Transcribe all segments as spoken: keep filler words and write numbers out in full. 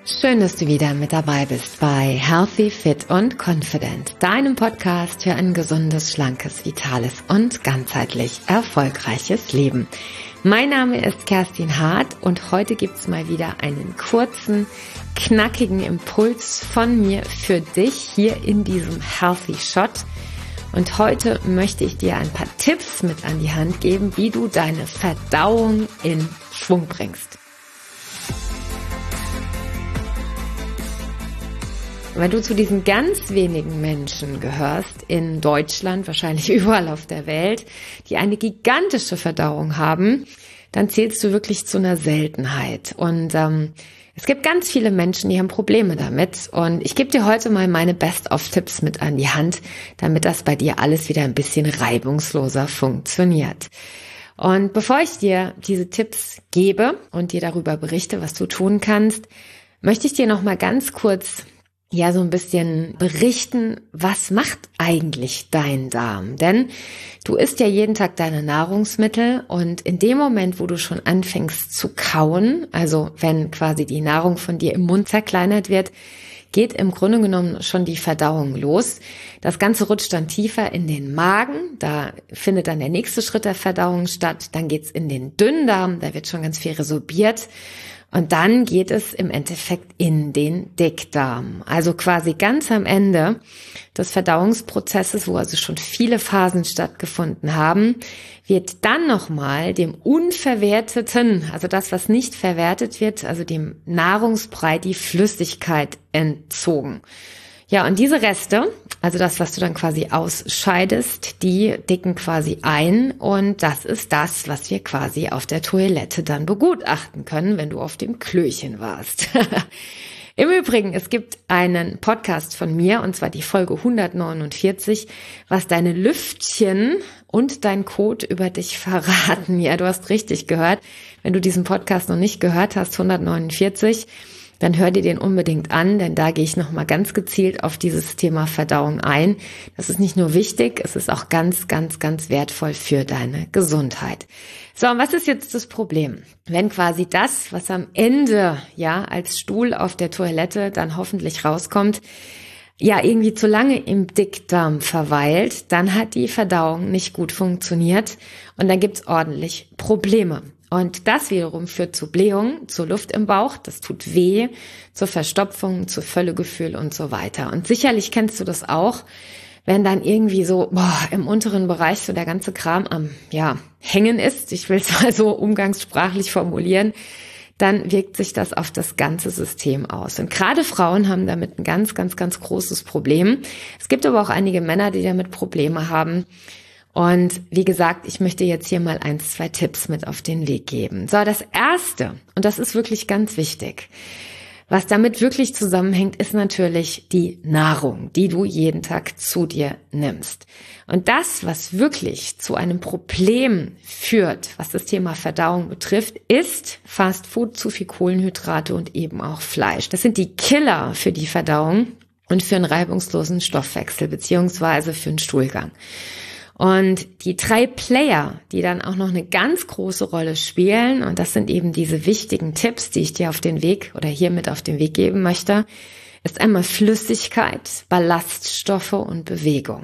Schön, dass du wieder mit dabei bist bei Healthy, Fit und Confident, deinem Podcast für ein gesundes, schlankes, vitales und ganzheitlich erfolgreiches Leben. Mein Name ist Kerstin Hart und heute gibt's mal wieder einen kurzen, knackigen Impuls von mir für dich hier in diesem Healthy Shot. Und heute möchte ich dir ein paar Tipps mit an die Hand geben, wie du deine Verdauung in Schwung bringst. Wenn du zu diesen ganz wenigen Menschen gehörst, in Deutschland, wahrscheinlich überall auf der Welt, die eine gigantische Verdauung haben, dann zählst du wirklich zu einer Seltenheit. Und ähm, es gibt ganz viele Menschen, die haben Probleme damit. Und ich gebe dir heute mal meine Best-of-Tipps mit an die Hand, damit das bei dir alles wieder ein bisschen reibungsloser funktioniert. Und bevor ich dir diese Tipps gebe und dir darüber berichte, was du tun kannst, möchte ich dir noch mal ganz kurz ja so ein bisschen berichten, was macht eigentlich dein Darm? Denn du isst ja jeden Tag deine Nahrungsmittel und in dem Moment, wo du schon anfängst zu kauen, also wenn quasi die Nahrung von dir im Mund zerkleinert wird, geht im Grunde genommen schon die Verdauung los. Das Ganze rutscht dann tiefer in den Magen, da findet dann der nächste Schritt der Verdauung statt. Dann geht's in den Dünndarm, da wird schon ganz viel resorbiert. Und dann geht es im Endeffekt in den Dickdarm. Also quasi ganz am Ende des Verdauungsprozesses, wo also schon viele Phasen stattgefunden haben, wird dann nochmal dem Unverwerteten, also das, was nicht verwertet wird, also dem Nahrungsbrei, die Flüssigkeit entzogen. Ja, und diese Reste, also das, was du dann quasi ausscheidest, die dicken quasi ein und das ist das, was wir quasi auf der Toilette dann begutachten können, wenn du auf dem Klöchen warst. Im Übrigen, es gibt einen Podcast von mir, und zwar die Folge hundertneunundvierzig, was deine Lüftchen und dein Kot über dich verraten. Ja, du hast richtig gehört. Wenn du diesen Podcast noch nicht gehört hast, hundertneunundvierzig, dann hör dir den unbedingt an, denn da gehe ich nochmal ganz gezielt auf dieses Thema Verdauung ein. Das ist nicht nur wichtig, es ist auch ganz, ganz, ganz wertvoll für deine Gesundheit. So, und was ist jetzt das Problem? Wenn quasi das, was am Ende ja als Stuhl auf der Toilette dann hoffentlich rauskommt, ja irgendwie zu lange im Dickdarm verweilt, dann hat die Verdauung nicht gut funktioniert und dann gibt's ordentlich Probleme. Und das wiederum führt zu Blähung, zur Luft im Bauch, das tut weh, zur Verstopfung, zu Völlegefühl und so weiter. Und sicherlich kennst du das auch, wenn dann irgendwie so boah, im unteren Bereich so der ganze Kram am ja hängen ist, ich will es mal so umgangssprachlich formulieren, dann wirkt sich das auf das ganze System aus. Und gerade Frauen haben damit ein ganz, ganz, ganz großes Problem. Es gibt aber auch einige Männer, die damit Probleme haben. Und wie gesagt, ich möchte jetzt hier mal eins, zwei Tipps mit auf den Weg geben. So, das Erste, und das ist wirklich ganz wichtig, was damit wirklich zusammenhängt, ist natürlich die Nahrung, die du jeden Tag zu dir nimmst. Und das, was wirklich zu einem Problem führt, was das Thema Verdauung betrifft, ist Fast Food, zu viel Kohlenhydrate und eben auch Fleisch. Das sind die Killer für die Verdauung und für einen reibungslosen Stoffwechsel beziehungsweise für einen Stuhlgang. Und die drei Player, die dann auch noch eine ganz große Rolle spielen, und das sind eben diese wichtigen Tipps, die ich dir auf den Weg oder hier mit auf den Weg geben möchte, ist einmal Flüssigkeit, Ballaststoffe und Bewegung.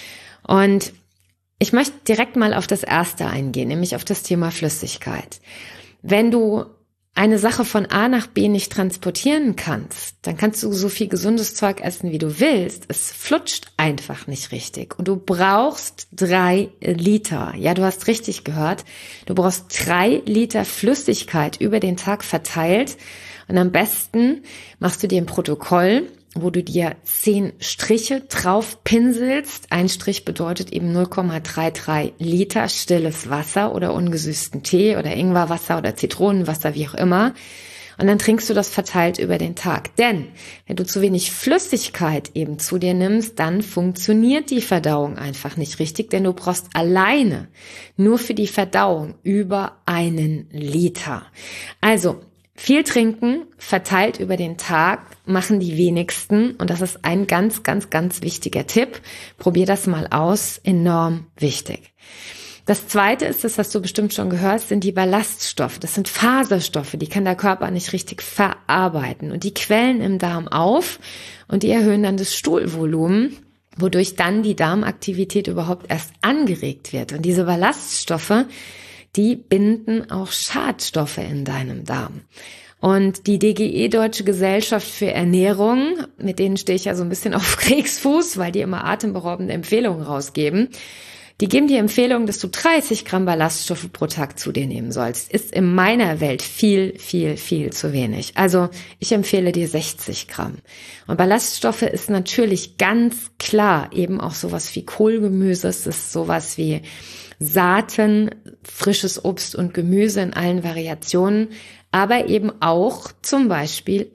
Und ich möchte direkt mal auf das erste eingehen, nämlich auf das Thema Flüssigkeit. Wenn du eine Sache von A nach B nicht transportieren kannst, dann kannst du so viel gesundes Zeug essen, wie du willst. Es flutscht einfach nicht richtig. Und du brauchst drei Liter. Ja, du hast richtig gehört. Du brauchst drei Liter Flüssigkeit über den Tag verteilt. Und am besten machst du dir ein Protokoll, wo du dir zehn Striche drauf pinselst. Ein Strich bedeutet eben null Komma dreiunddreißig Liter stilles Wasser oder ungesüßten Tee oder Ingwerwasser oder Zitronenwasser, wie auch immer. Und dann trinkst du das verteilt über den Tag. Denn wenn du zu wenig Flüssigkeit eben zu dir nimmst, dann funktioniert die Verdauung einfach nicht richtig, denn du brauchst alleine nur für die Verdauung über einen Liter. Also viel trinken, verteilt über den Tag, machen die wenigsten. Und das ist ein ganz, ganz, ganz wichtiger Tipp. Probier das mal aus. Enorm wichtig. Das zweite ist, das hast du bestimmt schon gehört, sind die Ballaststoffe. Das sind Faserstoffe, die kann der Körper nicht richtig verarbeiten. Und die quellen im Darm auf und die erhöhen dann das Stuhlvolumen, wodurch dann die Darmaktivität überhaupt erst angeregt wird. Und diese Ballaststoffe, die binden auch Schadstoffe in deinem Darm. Und die D G E, Deutsche Gesellschaft für Ernährung, mit denen stehe ich ja so ein bisschen auf Kriegsfuß, weil die immer atemberaubende Empfehlungen rausgeben, die geben die Empfehlung, dass du dreißig Gramm Ballaststoffe pro Tag zu dir nehmen sollst. Ist in meiner Welt viel, viel, viel zu wenig. Also ich empfehle dir sechzig Gramm. Und Ballaststoffe ist natürlich ganz klar eben auch sowas wie Kohlgemüse, es ist sowas wie Saaten, frisches Obst und Gemüse in allen Variationen, aber eben auch zum Beispiel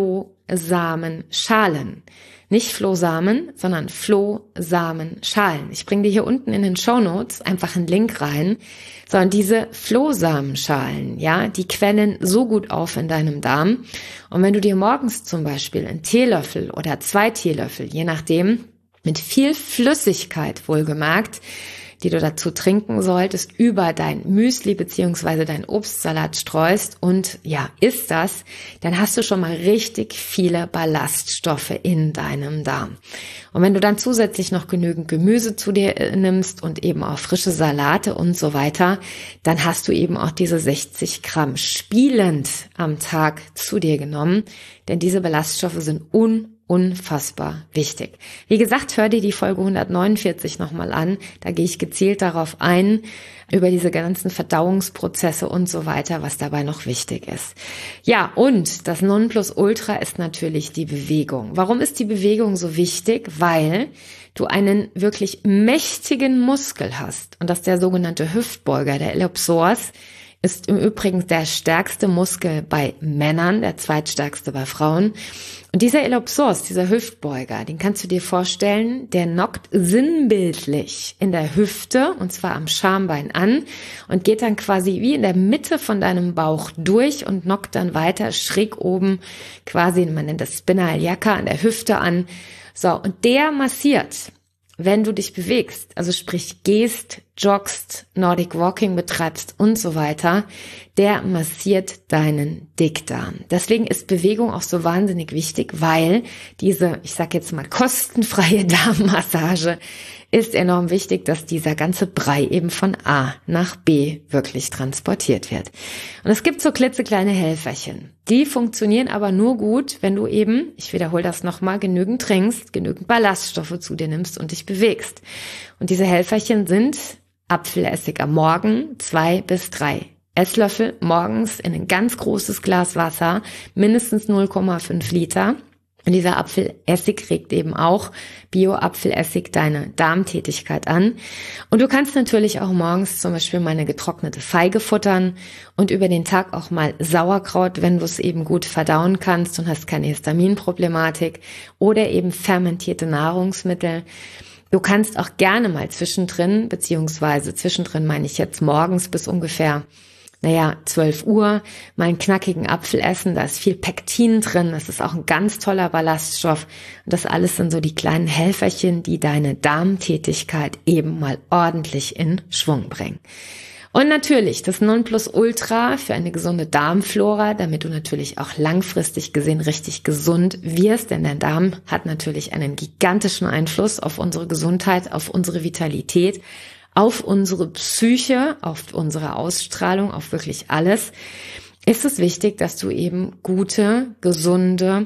Flohsamenschalen. Nicht Flohsamen, sondern Flohsamenschalen. Ich bringe dir hier unten in den Shownotes einfach einen Link rein. Sondern diese Flohsamenschalen, ja, die quellen so gut auf in deinem Darm. Und wenn du dir morgens zum Beispiel einen Teelöffel oder zwei Teelöffel, je nachdem, mit viel Flüssigkeit wohlgemerkt, die du dazu trinken solltest, über dein Müsli beziehungsweise dein Obstsalat streust und ja, isst das, dann hast du schon mal richtig viele Ballaststoffe in deinem Darm. Und wenn du dann zusätzlich noch genügend Gemüse zu dir nimmst und eben auch frische Salate und so weiter, dann hast du eben auch diese sechzig Gramm spielend am Tag zu dir genommen, denn diese Ballaststoffe sind un Unfassbar wichtig. Wie gesagt, hör dir die Folge hundertneunundvierzig nochmal an. Da gehe ich gezielt darauf ein, über diese ganzen Verdauungsprozesse und so weiter, was dabei noch wichtig ist. Ja, und das Nonplusultra ist natürlich die Bewegung. Warum ist die Bewegung so wichtig? Weil du einen wirklich mächtigen Muskel hast. Und das ist der sogenannte Hüftbeuger, der Ellipsoas. Ist im Übrigen der stärkste Muskel bei Männern, der zweitstärkste bei Frauen. Und dieser Ellipsoas, dieser Hüftbeuger, den kannst du dir vorstellen, der knockt sinnbildlich in der Hüfte, und zwar am Schambein an und geht dann quasi wie in der Mitte von deinem Bauch durch und knockt dann weiter schräg oben quasi, man nennt das Spina iliaca, an der Hüfte an. So, und der massiert, wenn du dich bewegst, also sprich gehst, joggst, Nordic Walking betreibst und so weiter, der massiert deinen Dickdarm. Deswegen ist Bewegung auch so wahnsinnig wichtig, weil diese, ich sag jetzt mal, kostenfreie Darmmassage ist enorm wichtig, dass dieser ganze Brei eben von A nach B wirklich transportiert wird. Und es gibt so klitzekleine Helferchen. Die funktionieren aber nur gut, wenn du eben, ich wiederhole das nochmal, genügend trinkst, genügend Ballaststoffe zu dir nimmst und dich bewegst. Und diese Helferchen sind Apfelessig am Morgen, zwei bis drei Esslöffel morgens in ein ganz großes Glas Wasser, mindestens null Komma fünf Liter. Und dieser Apfelessig regt eben auch, Bio-Apfelessig, deine Darmtätigkeit an. Und du kannst natürlich auch morgens zum Beispiel mal eine getrocknete Feige futtern und über den Tag auch mal Sauerkraut, wenn du es eben gut verdauen kannst und hast keine Histaminproblematik, oder eben fermentierte Nahrungsmittel. Du kannst auch gerne mal zwischendrin, beziehungsweise zwischendrin meine ich jetzt morgens bis ungefähr naja, zwölf Uhr, mal einen knackigen Apfel essen, da ist viel Pektin drin, das ist auch ein ganz toller Ballaststoff. Und das alles sind so die kleinen Helferchen, die deine Darmtätigkeit eben mal ordentlich in Schwung bringen. Und natürlich das Nonplusultra für eine gesunde Darmflora, damit du natürlich auch langfristig gesehen richtig gesund wirst, denn der Darm hat natürlich einen gigantischen Einfluss auf unsere Gesundheit, auf unsere Vitalität, auf unsere Psyche, auf unsere Ausstrahlung, auf wirklich alles, ist es wichtig, dass du eben gute, gesunde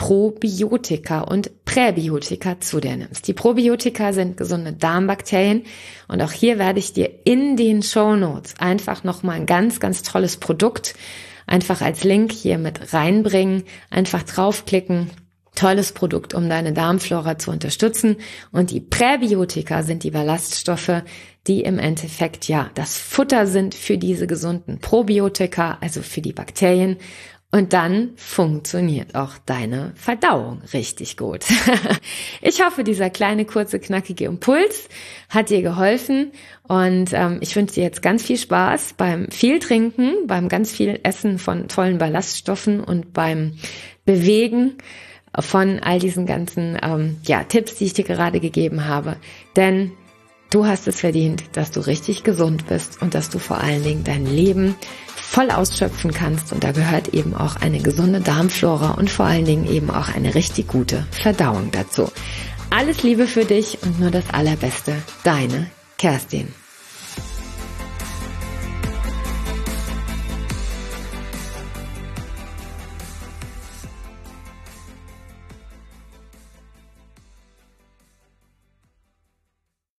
Probiotika und Präbiotika zu dir nimmst. Die Probiotika sind gesunde Darmbakterien und auch hier werde ich dir in den Shownotes einfach nochmal ein ganz, ganz tolles Produkt einfach als Link hier mit reinbringen, einfach draufklicken. Tolles Produkt, um deine Darmflora zu unterstützen. Und die Präbiotika sind die Ballaststoffe, die im Endeffekt ja das Futter sind für diese gesunden Probiotika, also für die Bakterien. Und dann funktioniert auch deine Verdauung richtig gut. Ich hoffe, dieser kleine, kurze, knackige Impuls hat dir geholfen. Und ähm, ich wünsche dir jetzt ganz viel Spaß beim viel Trinken, beim ganz viel Essen von tollen Ballaststoffen und beim Bewegen von all diesen ganzen ähm, ja, Tipps, die ich dir gerade gegeben habe. Denn Du hast es verdient, dass du richtig gesund bist und dass du vor allen Dingen dein Leben voll ausschöpfen kannst. Und da gehört eben auch eine gesunde Darmflora und vor allen Dingen eben auch eine richtig gute Verdauung dazu. Alles Liebe für dich und nur das Allerbeste. Deine Kerstin.